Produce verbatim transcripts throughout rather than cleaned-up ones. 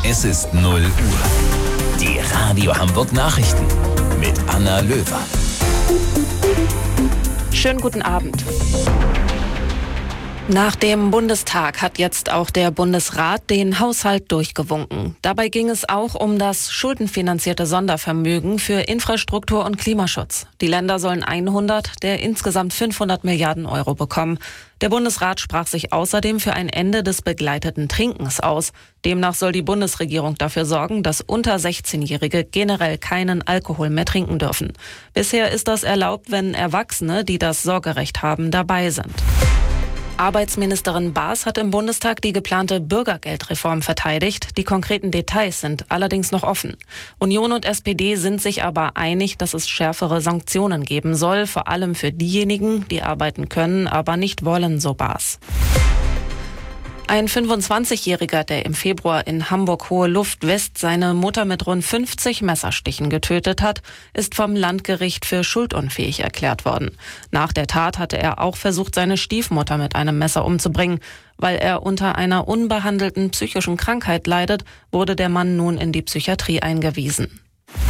Es ist null Uhr. Die Radio Hamburg Nachrichten mit Anna Löwer. Schönen guten Abend. Nach dem Bundestag hat jetzt auch der Bundesrat den Haushalt durchgewunken. Dabei ging es auch um das schuldenfinanzierte Sondervermögen für Infrastruktur und Klimaschutz. Die Länder sollen hundert der insgesamt fünfhundert Milliarden Euro bekommen. Der Bundesrat sprach sich außerdem für ein Ende des begleiteten Trinkens aus. Demnach soll die Bundesregierung dafür sorgen, dass unter sechzehnjährige generell keinen Alkohol mehr trinken dürfen. Bisher ist das erlaubt, wenn Erwachsene, die das Sorgerecht haben, dabei sind. Arbeitsministerin Baas hat im Bundestag die geplante Bürgergeldreform verteidigt. Die konkreten Details sind allerdings noch offen. Union und S P D sind sich aber einig, dass es schärfere Sanktionen geben soll, vor allem für diejenigen, die arbeiten können, aber nicht wollen, so Baas. Ein fünfundzwanzigjähriger, der im Februar in Hamburg-Hohe-Luft-West seine Mutter mit rund fünfzig Messerstichen getötet hat, ist vom Landgericht für schuldunfähig erklärt worden. Nach der Tat hatte er auch versucht, seine Stiefmutter mit einem Messer umzubringen. Weil er unter einer unbehandelten psychischen Krankheit leidet, wurde der Mann nun in die Psychiatrie eingewiesen.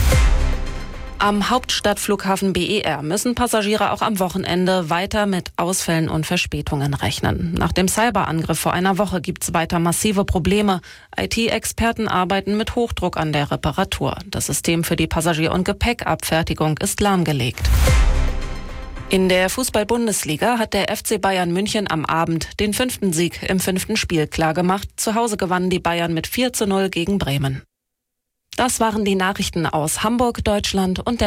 Am Hauptstadtflughafen B E R müssen Passagiere auch am Wochenende weiter mit Ausfällen und Verspätungen rechnen. Nach dem Cyberangriff vor einer Woche gibt es weiter massive Probleme. I T-Experten arbeiten mit Hochdruck an der Reparatur. Das System für die Passagier- und Gepäckabfertigung ist lahmgelegt. In der Fußball-Bundesliga hat der F C Bayern München am Abend den fünften Sieg im fünften Spiel klargemacht. Zu Hause gewannen die Bayern mit vier zu null gegen Bremen. Das waren die Nachrichten aus Hamburg, Deutschland und der